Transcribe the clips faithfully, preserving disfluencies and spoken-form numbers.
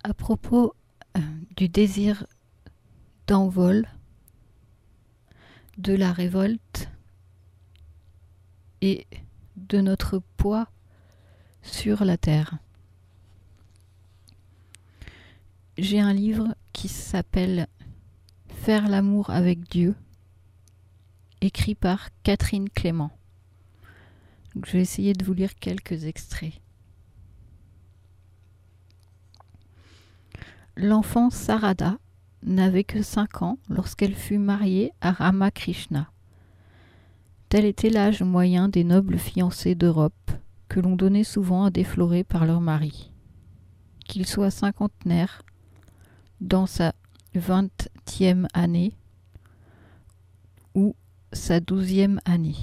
à propos euh, du désir d'envol, de la révolte et de notre poids sur la terre. J'ai un livre qui s'appelle « Faire l'amour avec Dieu », écrit par Catherine Clément. Donc, je vais essayer de vous lire quelques extraits. L'enfant Sarada n'avait que cinq ans lorsqu'elle fut mariée à Ramakrishna. Tel était l'âge moyen des nobles fiancés d'Europe, que l'on donnait souvent à déflorer par leur mari. Qu'il soit cinquantenaire, dans sa vingtième année, ou sa douzième année.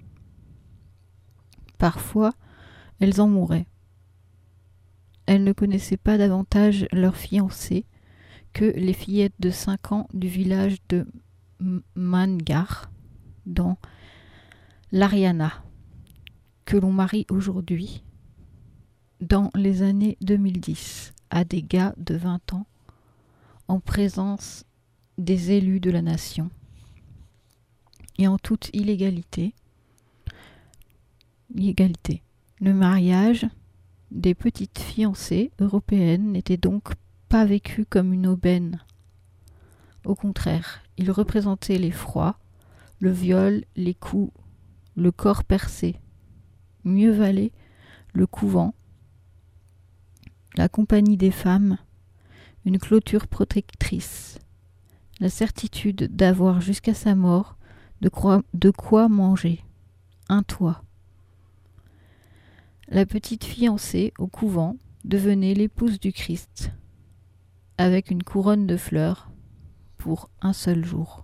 Parfois, elles en mouraient. Elles ne connaissaient pas davantage leurs fiancés que les fillettes de cinq ans du village de Mangar, dans l'Haryana, que l'on marie aujourd'hui, dans les années deux mille dix, à des gars de vingt ans, en présence des élus de la nation, et en toute illégalité. Illégalité. Le mariage des petites fiancées européennes n'était donc pas vécu comme une aubaine. Au contraire, il représentait l'effroi, le viol, les coups, le corps percé. Mieux valait le couvent, la compagnie des femmes, une clôture protectrice, la certitude d'avoir jusqu'à sa mort de quoi, de quoi manger, un toit. La petite fiancée au couvent devenait l'épouse du Christ, avec une couronne de fleurs pour un seul jour.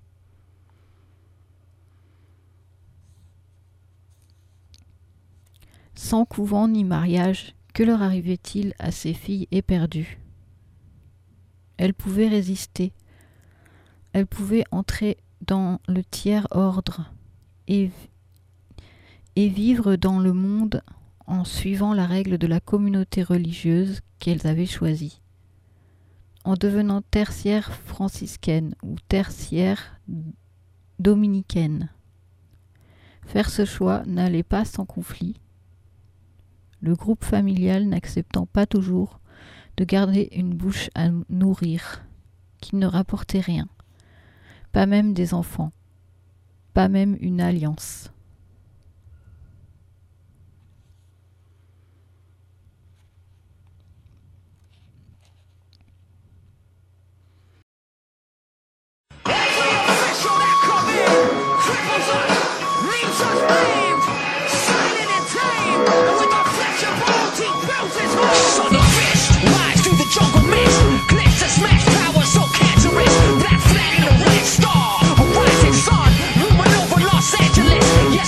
Sans couvent ni mariage, que leur arrivait-il à ces filles éperdues? Elles pouvaient résister, elles pouvaient entrer dans le tiers ordre et, et vivre dans le monde en suivant la règle de la communauté religieuse qu'elles avaient choisie. En devenant tertiaire franciscaine ou tertiaire dominicaine. Faire ce choix n'allait pas sans conflit, le groupe familial n'acceptant pas toujours de garder une bouche à nourrir, qui ne rapportait rien, pas même des enfants, pas même une alliance. Los Angeles.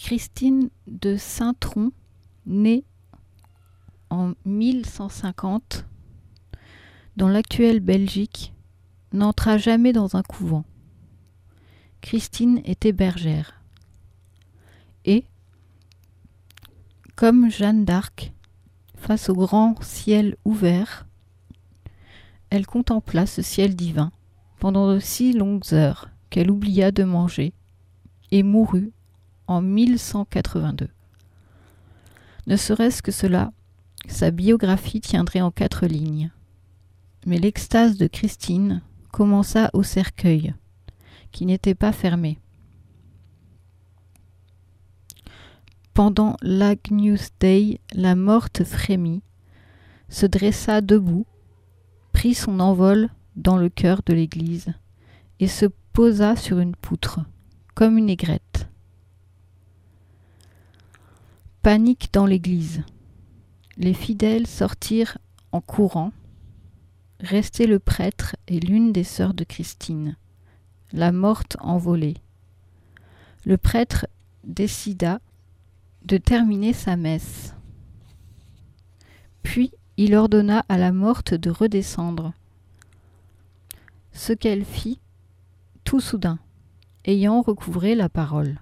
Christine de Saint-Tron, née en mille cent cinquante dans l'actuelle Belgique, n'entra jamais dans un couvent. Christine était bergère. Et, comme Jeanne d'Arc, face au grand ciel ouvert, elle contempla ce ciel divin pendant de si longues heures qu'elle oublia de manger et mourut en mille cent quatre-vingt-deux. Ne serait-ce que cela, sa biographie tiendrait en quatre lignes. Mais l'extase de Christine commença au cercueil, qui n'était pas fermé. Pendant l'Agnus Dei, la morte frémit, se dressa debout, prit son envol dans le cœur de l'église et se posa sur une poutre, comme une aigrette. Panique dans l'église. Les fidèles sortirent en courant. Restait le prêtre et l'une des sœurs de Christine, la morte envolée. Le prêtre décida de terminer sa messe. Puis il ordonna à la morte de redescendre. Ce qu'elle fit tout soudain, ayant recouvré la parole.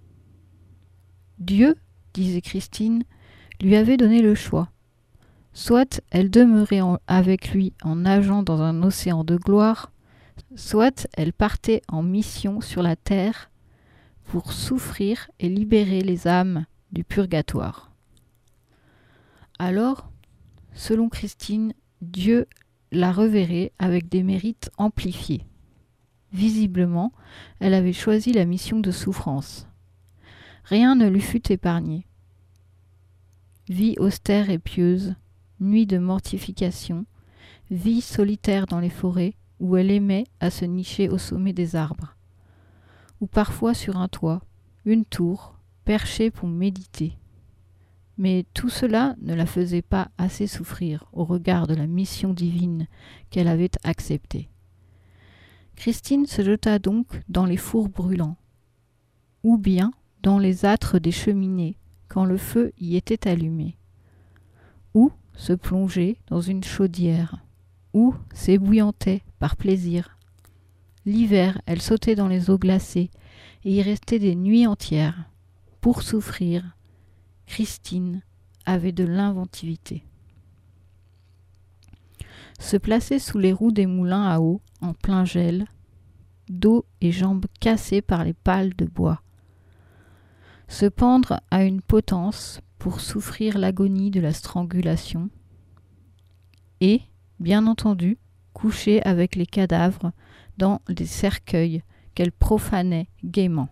Dieu, disait Christine, lui avait donné le choix. Soit elle demeurait en, avec lui en nageant dans un océan de gloire, soit elle partait en mission sur la terre pour souffrir et libérer les âmes du purgatoire. Alors, selon Christine, Dieu la reverrait avec des mérites amplifiés. Visiblement, elle avait choisi la mission de souffrance. Rien ne lui fut épargné. Vie austère et pieuse, nuit de mortification, vie solitaire dans les forêts où elle aimait à se nicher au sommet des arbres, ou parfois sur un toit, une tour, perchée pour méditer. Mais tout cela ne la faisait pas assez souffrir au regard de la mission divine qu'elle avait acceptée. Christine se jeta donc dans les fours brûlants, ou bien dans les âtres des cheminées quand le feu y était allumé, ou se plonger dans une chaudière, ou s'ébouillantait par plaisir. L'hiver, elle sautait dans les eaux glacées et y restait des nuits entières. Pour souffrir, Christine avait de l'inventivité. Se placer sous les roues des moulins à eau, en plein gel, dos et jambes cassées par les pales de bois. Se pendre à une potence pour souffrir l'agonie de la strangulation, et, bien entendu, coucher avec les cadavres dans des cercueils qu'elle profanait gaiement.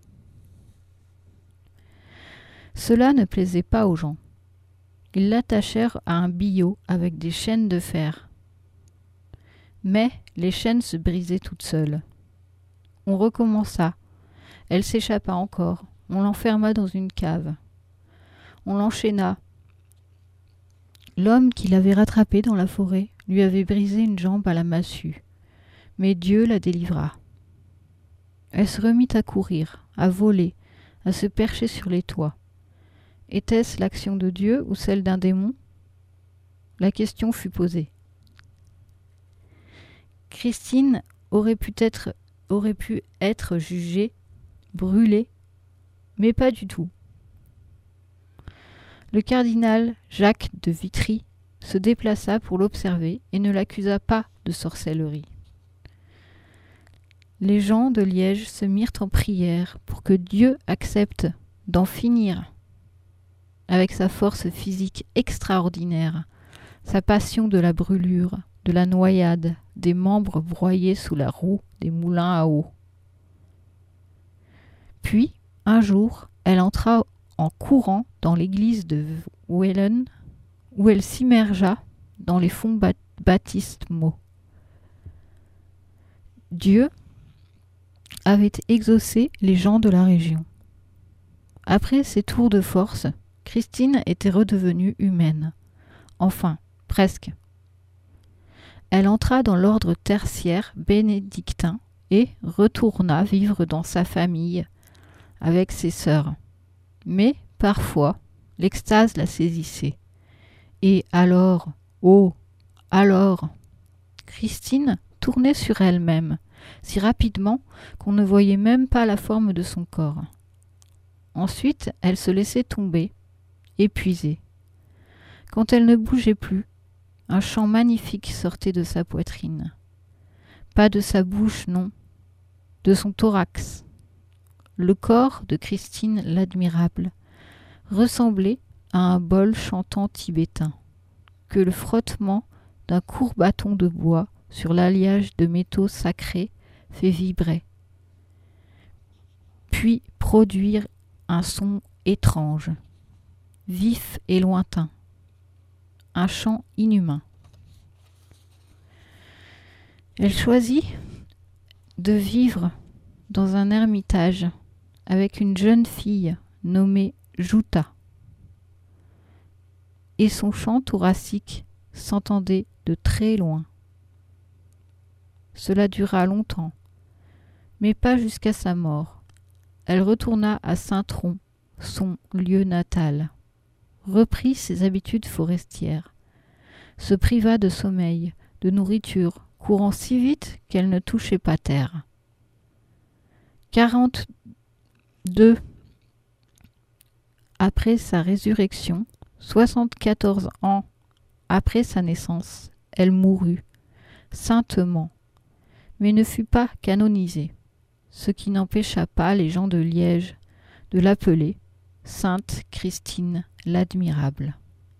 Cela ne plaisait pas aux gens. Ils l'attachèrent à un billot avec des chaînes de fer. Mais les chaînes se brisaient toutes seules. On recommença. Elle s'échappa encore. On l'enferma dans une cave. On l'enchaîna. L'homme qui l'avait rattrapée dans la forêt lui avait brisé une jambe à la massue. Mais Dieu la délivra. Elle se remit à courir, à voler, à se percher sur les toits. Était-ce l'action de Dieu ou celle d'un démon ? La question fut posée. Christine aurait pu être, aurait pu être jugée, brûlée, mais pas du tout. Le cardinal Jacques de Vitry se déplaça pour l'observer et ne l'accusa pas de sorcellerie. Les gens de Liège se mirent en prière pour que Dieu accepte d'en finir avec sa force physique extraordinaire, sa passion de la brûlure, de la noyade, des membres broyés sous la roue des moulins à eau. Puis, un jour, elle entra en courant dans l'église de Wellen, où elle s'immergea dans les fonts bat- baptismaux. Dieu avait exaucé les gens de la région. Après ces tours de force, Christine était redevenue humaine. Enfin, presque. Elle entra dans l'ordre tertiaire bénédictin et retourna vivre dans sa famille avec ses sœurs. Mais, parfois, l'extase la saisissait. Et alors, oh, alors, Christine tournait sur elle-même, si rapidement qu'on ne voyait même pas la forme de son corps. Ensuite, elle se laissait tomber, épuisée. Quand elle ne bougeait plus, un chant magnifique sortait de sa poitrine. Pas de sa bouche, non, de son thorax. Le corps de Christine l'Admirable ressemblait à un bol chantant tibétain, que le frottement d'un court bâton de bois sur l'alliage de métaux sacrés fait vibrer, puis produire un son étrange, vif et lointain, un chant inhumain. Elle choisit de vivre dans un ermitage avec une jeune fille nommée Juta, et son chant thoracique s'entendait de très loin. Cela dura longtemps, mais pas jusqu'à sa mort. Elle retourna à Saint-Tron, son lieu natal, reprit ses habitudes forestières, se priva de sommeil, de nourriture, courant si vite qu'elle ne touchait pas terre. Quarante-deux après sa résurrection, soixante-quatorze ans après sa naissance, elle mourut, saintement, mais ne fut pas canonisée, ce qui n'empêcha pas les gens de Liège de l'appeler Sainte Christine l'Admirable.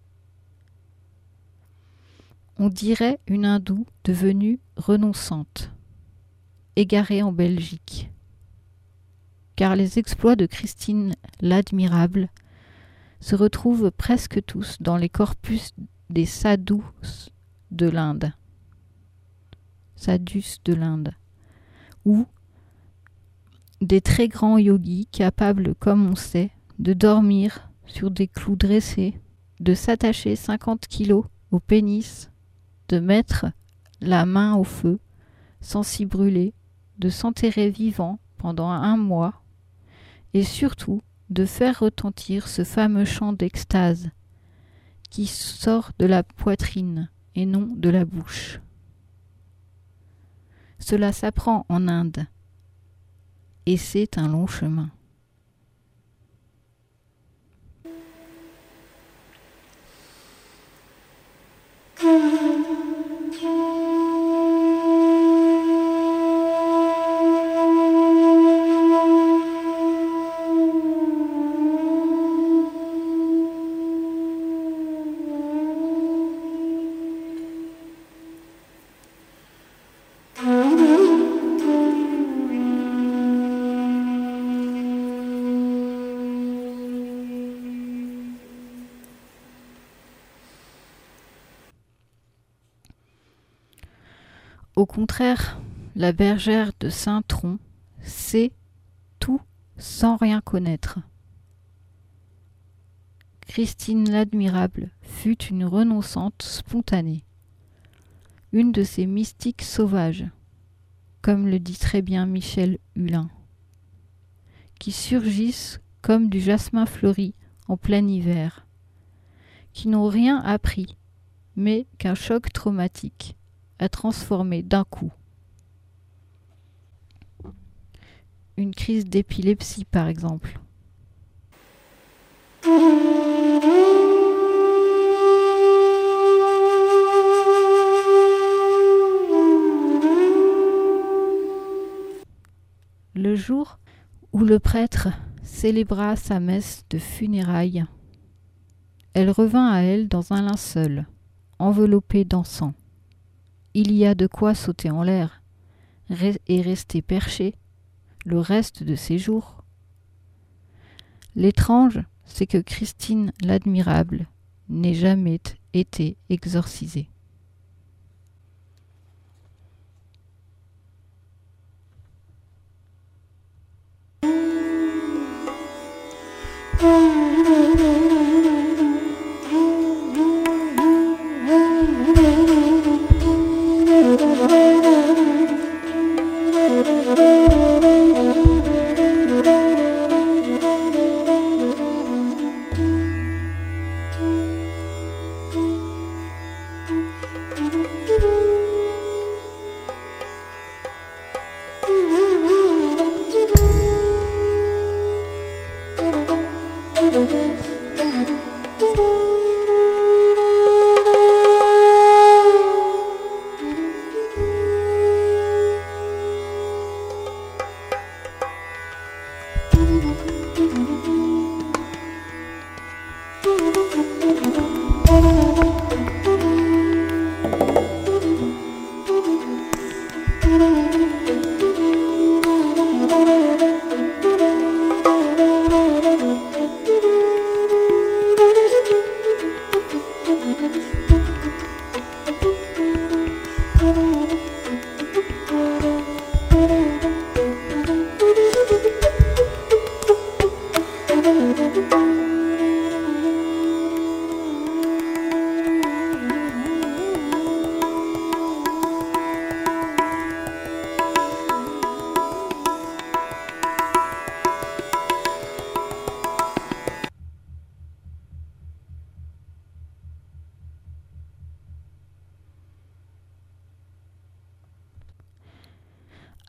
On dirait une hindoue devenue renonçante, égarée en Belgique, car les exploits de Christine l'Admirable se retrouvent presque tous dans les corpus des sadhus de l'Inde, sadhus de l'Inde, ou des très grands yogis capables, comme on sait, de dormir sur des clous dressés, de s'attacher cinquante kilos au pénis, de mettre la main au feu sans s'y brûler, de s'enterrer vivant pendant un mois, et surtout de faire retentir ce fameux chant d'extase qui sort de la poitrine et non de la bouche. Cela s'apprend en Inde, et c'est un long chemin. Au contraire, la bergère de Saint-Tron sait tout sans rien connaître. Christine l'Admirable fut une renonçante spontanée, une de ces mystiques sauvages, comme le dit très bien Michel Hulin, qui surgissent comme du jasmin fleuri en plein hiver, qui n'ont rien appris, mais qu'un choc traumatique a transformé d'un coup. Une crise d'épilepsie, par exemple. Le jour où le prêtre célébra sa messe de funérailles, elle revint à elle dans un linceul, enveloppée d'encens. Il y a de quoi sauter en l'air et rester perché le reste de ses jours. L'étrange, c'est que Christine l'Admirable n'ait jamais été exorcisée.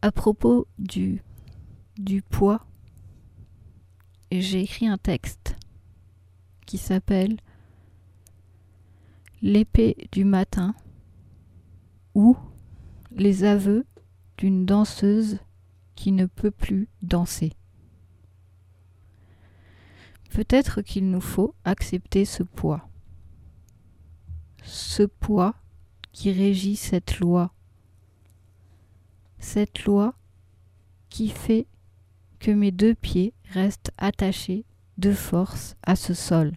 À propos du, du poids, j'ai écrit un texte qui s'appelle « L'épée du matin » ou « Les aveux d'une danseuse qui ne peut plus danser ». Peut-être qu'il nous faut accepter ce poids. Ce poids qui régit cette loi. Cette loi qui fait que mes deux pieds restent attachés de force à ce sol.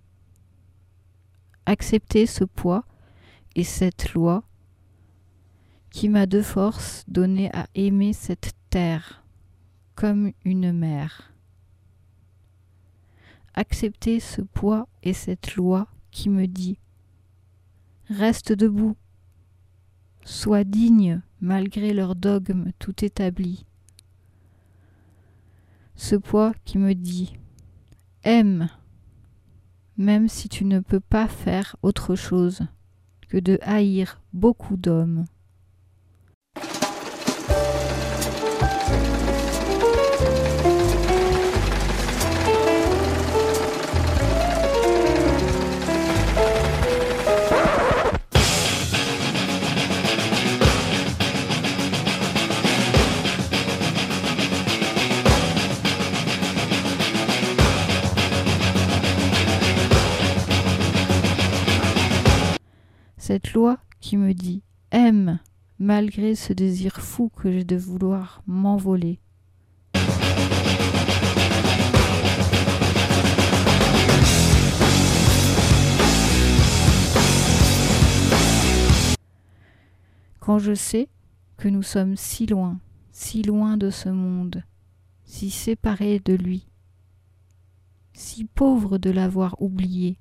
Accepter ce poids et cette loi qui m'a de force donné à aimer cette terre comme une mère. Accepter ce poids et cette loi qui me dit « Reste debout, sois digne malgré leurs dogmes tout établis. » Ce poids qui me dit « Aime, même si tu ne peux pas faire autre chose que de haïr beaucoup d'hommes. » Cette loi qui me dit « Aime » malgré ce désir fou que j'ai de vouloir m'envoler. Quand je sais que nous sommes si loin, si loin de ce monde, si séparés de lui, si pauvres de l'avoir oublié,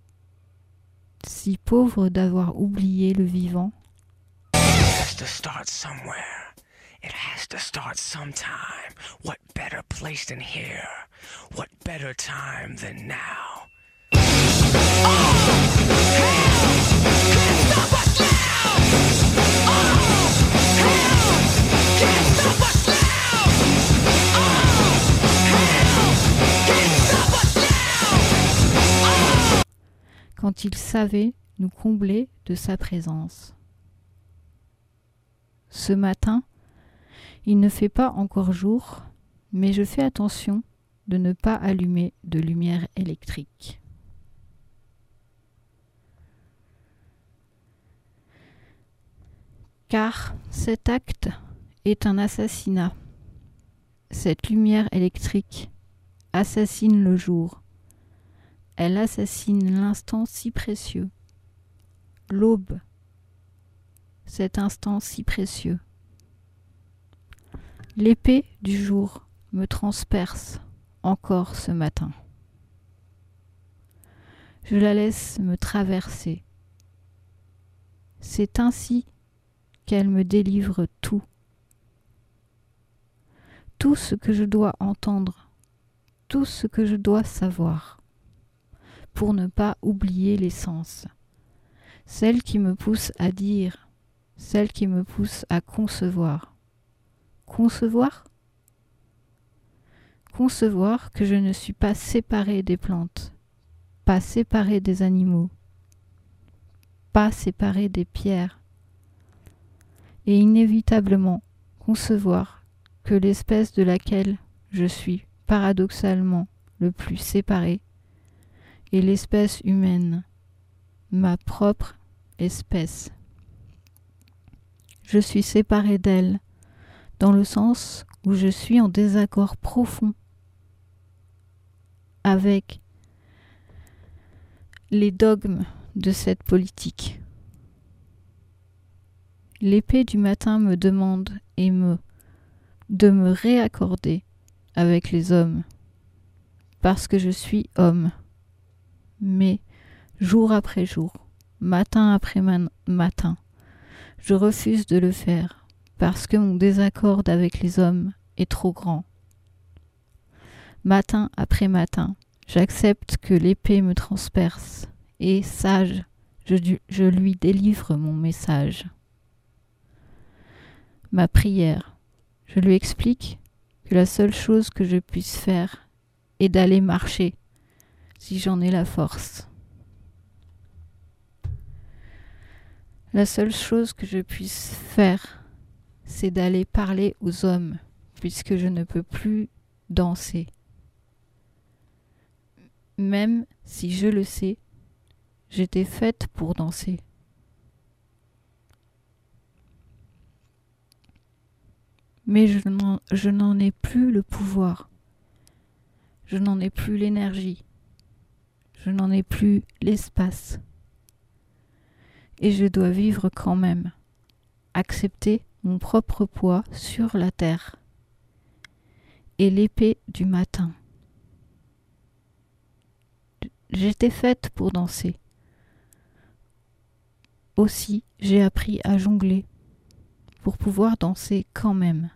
si pauvre d'avoir oublié le vivant. It has to start somewhere. It has to start sometime. What better place than here? What better time than now? Oh, hell! Can't stop us now! Oh, hell! Can't stop us now! Oh, hell! Can't stop us now! Oh. Quand il savait nous combler de sa présence. Ce matin, il ne fait pas encore jour, mais je fais attention de ne pas allumer de lumière électrique. Car cet acte est un assassinat. Cette lumière électrique assassine le jour. Elle assassine l'instant si précieux, l'aube, cet instant si précieux. L'épée du jour me transperce encore ce matin. Je la laisse me traverser. C'est ainsi qu'elle me délivre tout. Tout ce que je dois entendre, tout ce que je dois savoir. Pour ne pas oublier l'essence, celle qui me pousse à dire, celle qui me pousse à concevoir. Concevoir ? Concevoir que je ne suis pas séparée des plantes, pas séparée des animaux, pas séparée des pierres, et inévitablement concevoir que l'espèce de laquelle je suis paradoxalement le plus séparée et l'espèce humaine, ma propre espèce. Je suis séparée d'elle, dans le sens où je suis en désaccord profond avec les dogmes de cette politique. L'épée du matin me demande et me de me réaccorder avec les hommes, parce que je suis homme. Mais jour après jour, matin après man- matin, je refuse de le faire parce que mon désaccord avec les hommes est trop grand. Matin après matin, j'accepte que l'épée me transperce et, sage, je, je lui délivre mon message. Ma prière, Je lui explique que la seule chose que je puisse faire est d'aller marcher, si j'en ai la force. La seule chose que je puisse faire, c'est d'aller parler aux hommes, puisque je ne peux plus danser. Même si je le sais, j'étais faite pour danser. Mais je n'en, je n'en ai plus le pouvoir. Je n'en ai plus l'énergie. Je n'en ai plus l'espace. Et je dois vivre quand même, accepter mon propre poids sur la terre et l'épée du matin. J'étais faite pour danser. Aussi, j'ai appris à jongler pour pouvoir danser quand même.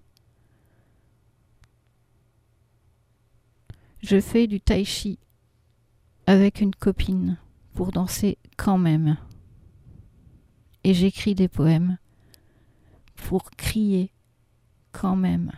Je fais du tai chi avec une copine pour danser quand même. Et j'écris des poèmes pour crier quand même.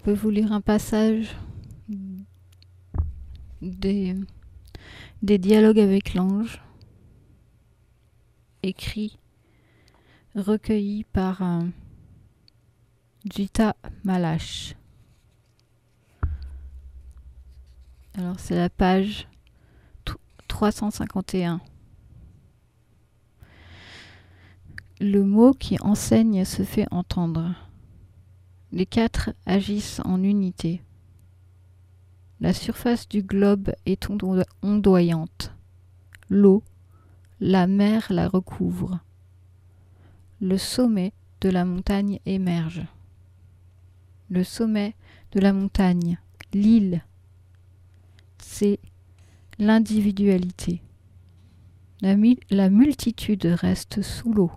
peux vous lire un passage des, des dialogues avec l'ange, écrit, recueilli par euh, Jita Malash. Alors c'est la page trois cent cinquante et un. Le mot qui enseigne se fait entendre. Les quatre agissent en unité. La surface du globe est ondo- ondoyante. L'eau, la mer la recouvre. Le sommet de la montagne émerge. Le sommet de la montagne, l'île, c'est l'individualité. La, mi- la multitude reste sous l'eau.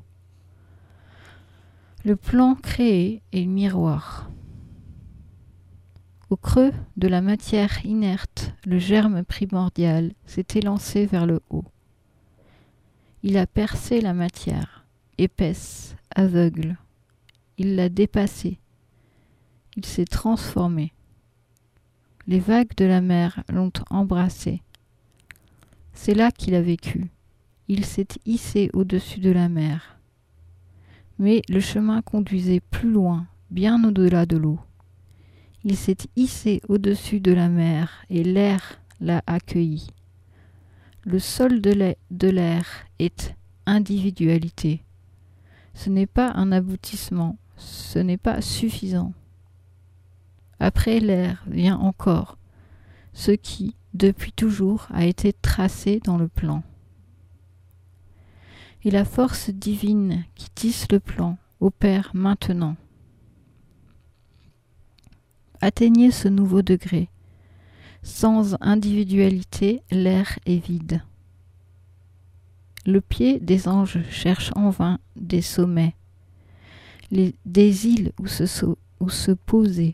Le plan créé est le miroir. Au creux de la matière inerte, le germe primordial s'est élancé vers le haut. Il a percé la matière, épaisse, aveugle. Il l'a dépassée. Il s'est transformé. Les vagues de la mer l'ont embrassé. C'est là qu'il a vécu. Il s'est hissé au-dessus de la mer. Mais le chemin conduisait plus loin, bien au-delà de l'eau. Il s'est hissé au-dessus de la mer et l'air l'a accueilli. Le sol de l'air est individualité. Ce n'est pas un aboutissement, ce n'est pas suffisant. Après l'air vient encore ce qui, depuis toujours, a été tracé dans le plan. Et la force divine qui tisse le plan opère maintenant. Atteignez ce nouveau degré. Sans individualité, l'air est vide. Le pied des anges cherche en vain des sommets, les, des îles où se, où se poser.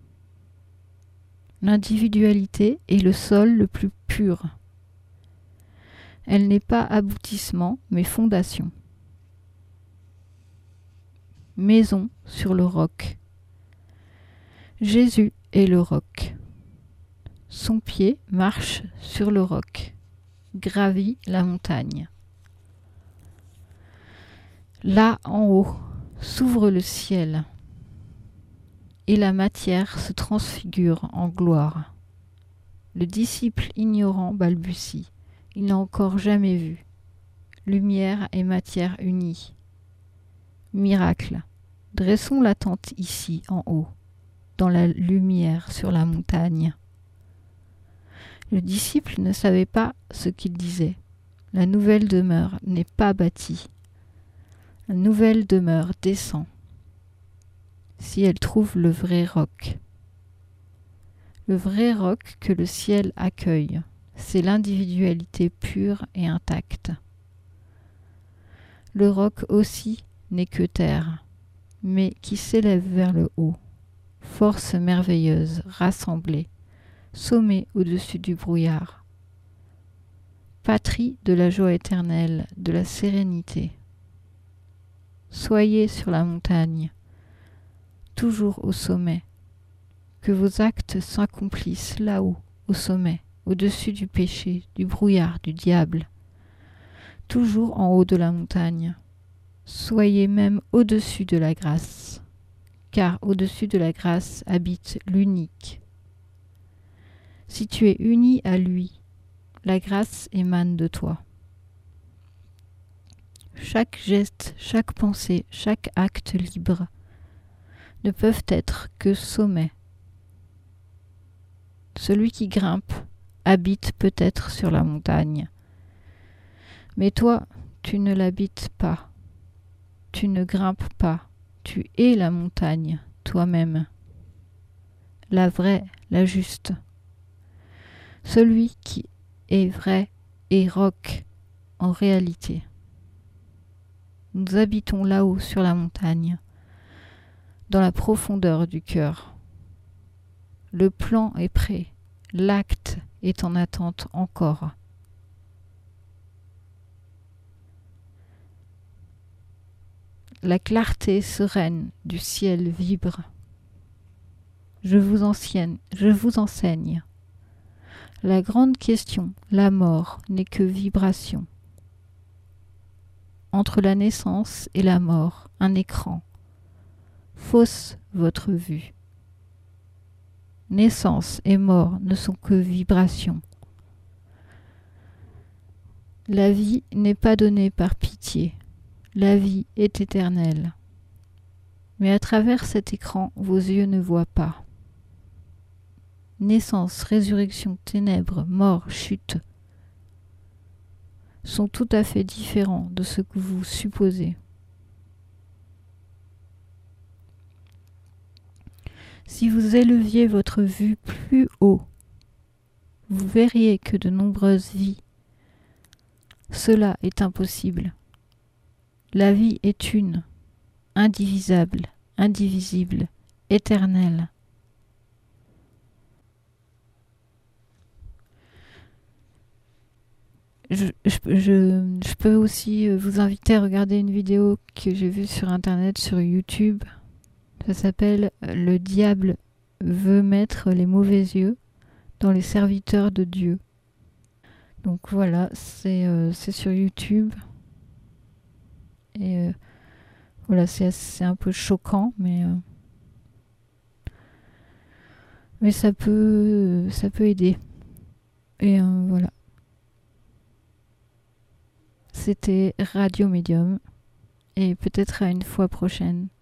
L'individualité est le sol le plus pur. Elle n'est pas aboutissement, mais fondation. Maison sur le roc. Jésus est le roc. Son pied marche sur le roc, gravit la montagne. Là en haut s'ouvre le ciel et la matière se transfigure en gloire. Le disciple ignorant balbutie. Il n'a encore jamais vu. Lumière et matière unies. Miracle. Dressons la tente ici, en haut, dans la lumière sur la montagne. Le disciple ne savait pas ce qu'il disait. La nouvelle demeure n'est pas bâtie. La nouvelle demeure descend. Si elle trouve le vrai roc. Le vrai roc que le ciel accueille. C'est l'individualité pure et intacte. Le roc aussi n'est que terre, mais qui s'élève vers le haut, force merveilleuse, rassemblée, sommet au-dessus du brouillard, patrie de la joie éternelle, de la sérénité. Soyez sur la montagne, toujours au sommet, que vos actes s'accomplissent là-haut, au sommet, au-dessus du péché, du brouillard, du diable, toujours en haut de la montagne. Soyez même au-dessus de la grâce, car au-dessus de la grâce habite l'unique. Si tu es uni à lui, la grâce émane de toi. Chaque geste, chaque pensée, chaque acte libre ne peuvent être que sommet. Celui qui grimpe habite peut-être sur la montagne. Mais toi, tu ne l'habites pas. Tu ne grimpes pas. Tu es la montagne, toi-même. La vraie, la juste. Celui qui est vrai est roc en réalité. Nous habitons là-haut sur la montagne, dans la profondeur du cœur. Le plan est prêt, l'acte est en attente encore. La clarté sereine du ciel vibre. Je vous enseigne, je vous enseigne. La grande question, la mort, n'est que vibration. Entre la naissance et la mort, un écran. Fausse votre vue. Naissance et mort ne sont que vibrations. La vie n'est pas donnée par pitié. La vie est éternelle. Mais à travers cet écran, vos yeux ne voient pas. Naissance, résurrection, ténèbres, mort, chute sont tout à fait différents de ce que vous supposez. Si vous éleviez votre vue plus haut, vous verriez que de nombreuses vies. Cela est impossible. La vie est une, indivisable, indivisible, éternelle. Je, je, je, je peux aussi vous inviter à regarder une vidéo que j'ai vue sur internet, sur YouTube. Ça s'appelle « Le diable veut mettre les mauvais yeux dans les serviteurs de Dieu ». Donc voilà, c'est euh, c'est sur YouTube. Et euh, voilà, c'est c'est un peu choquant, mais euh, mais ça peut ça peut aider. Et euh, voilà. C'était Radio Médium, et peut-être à une fois prochaine.